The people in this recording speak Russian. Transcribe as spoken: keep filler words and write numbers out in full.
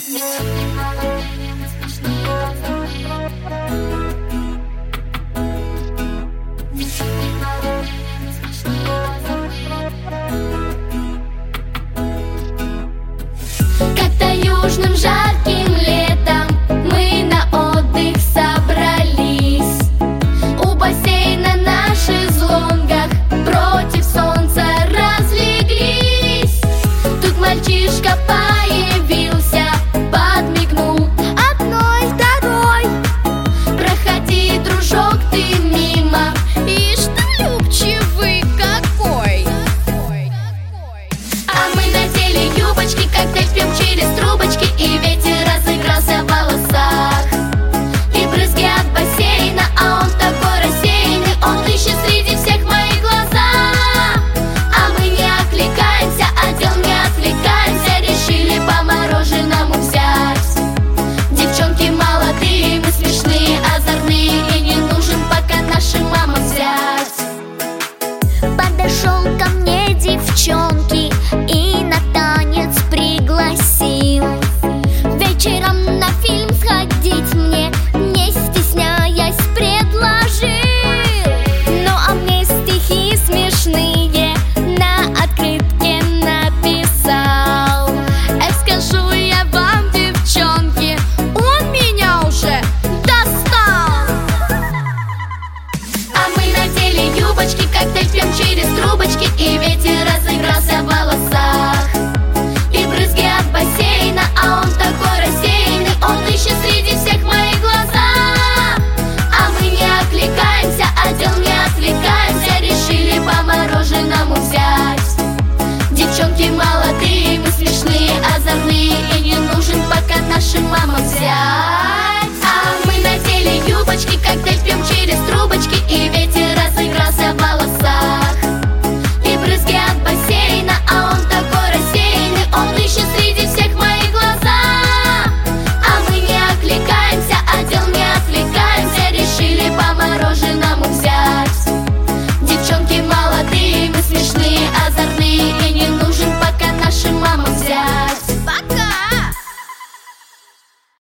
Как-то южным жарким летом мы на отдых собрались. У бассейна на шезлонгах против солнца разлеглись. Тут мальчишка появился, подмигнул одной, второй. Проходи, дружок, ты мимо. Ишь ты любчивый какой. А мы надели юбочки, коктейль пьем через трубочки, и ветер разыгрался в волосах. И брызги от бассейна, а он такой рассеянный, он ищет среди всех мои глаза. А мы не окликаемся, от дел не отвлекаемся, решили по мороженому взять. Девчонки молодые, мы смешные, озорные, и не нужен пока нашим мамам взять. Подошел ко мне девчонки и на танец пригласил. Вечером на фильм сходить мне, не стесняясь, предложил. Ну а мне стихи смешные на открытке написал. Эх, скажу я вам, девчонки, он меня уже достал. А мы надели юбочки, коктейль пьем через трубочки, и ветер разыгрался в волосах. И брызги от бассейна, а он такой рассеянный, он ищет среди всех мои глаза. А мы не окликаемся, от дел не отвлекаемся, решили по мороженому взять. Девчонки молодые, мы смешные, озорные, и не нужен пока нашим мамам взять. А мы надели юбочки, коктейль пьем через трубочки,